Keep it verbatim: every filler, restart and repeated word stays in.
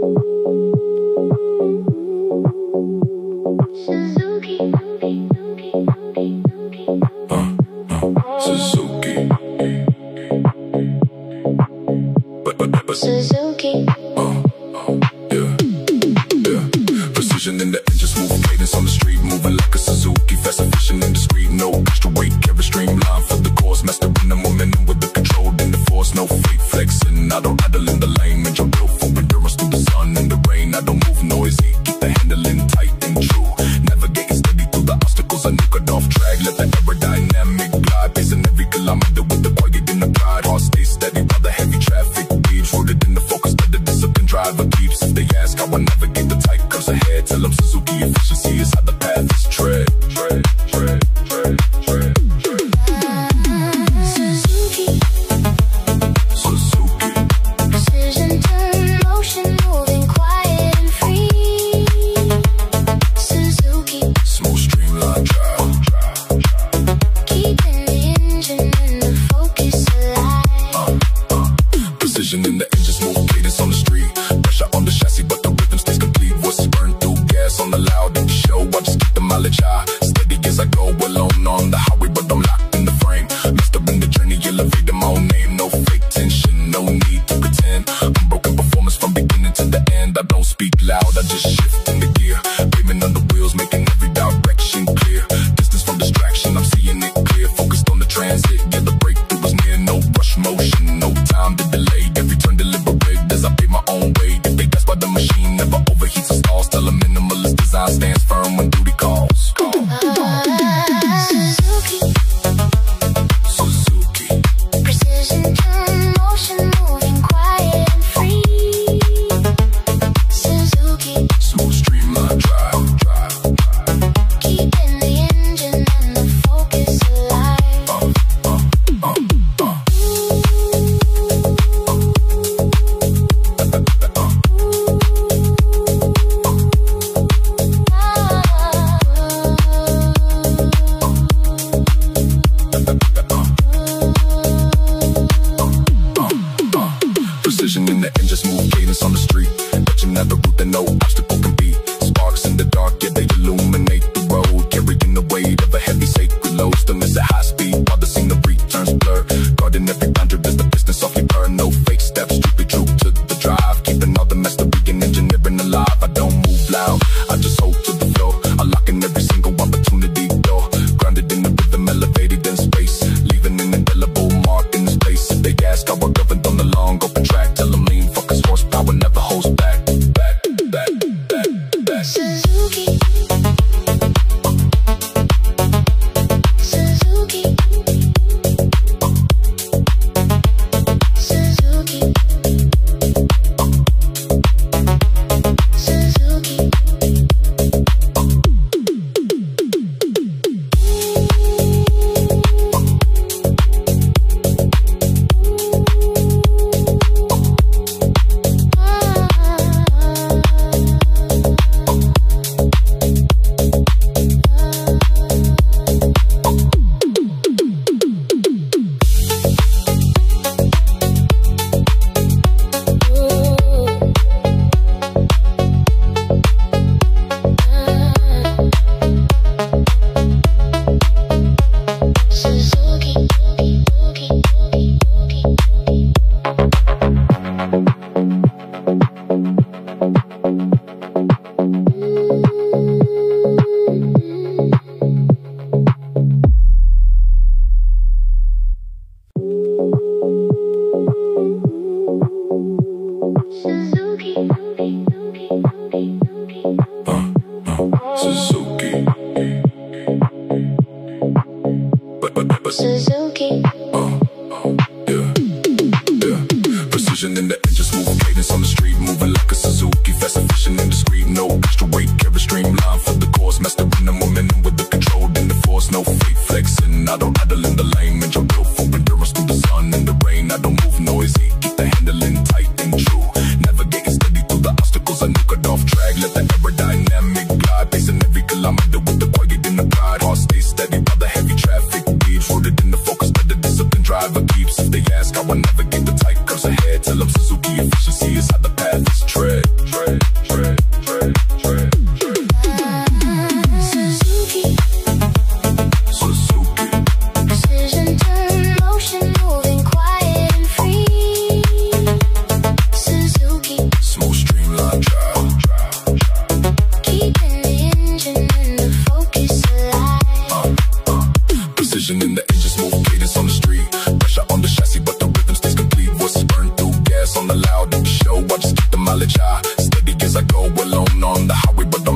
Suzuki. Uh, uh, yeah, yeah. Precision in the engine, smooth cadence on the street, moving like a Suzuki. Fast, efficient, and discreet. No extra weight, carry streamline for the course. Mastering the momentum with the control in the force. No fake flexing. I don't idle in the lane. Enjoy real for endurance through the sun and the rain. I don't move noisy. Keep the handling tight and true. Navigating steady through the obstacles. I nuke it off track. Let the aerodynamic glide. Pacing every kilometer with the quiet in the pride. Heart stay steady by the heavy traffic beats. Rooted in the focus that the discipline driver keeps. If they ask how I navigate the tight curves ahead, tell them Suzuki efficiency is how the path is tread. keep the mileage high. Steady as I go alone on the highway, but I'm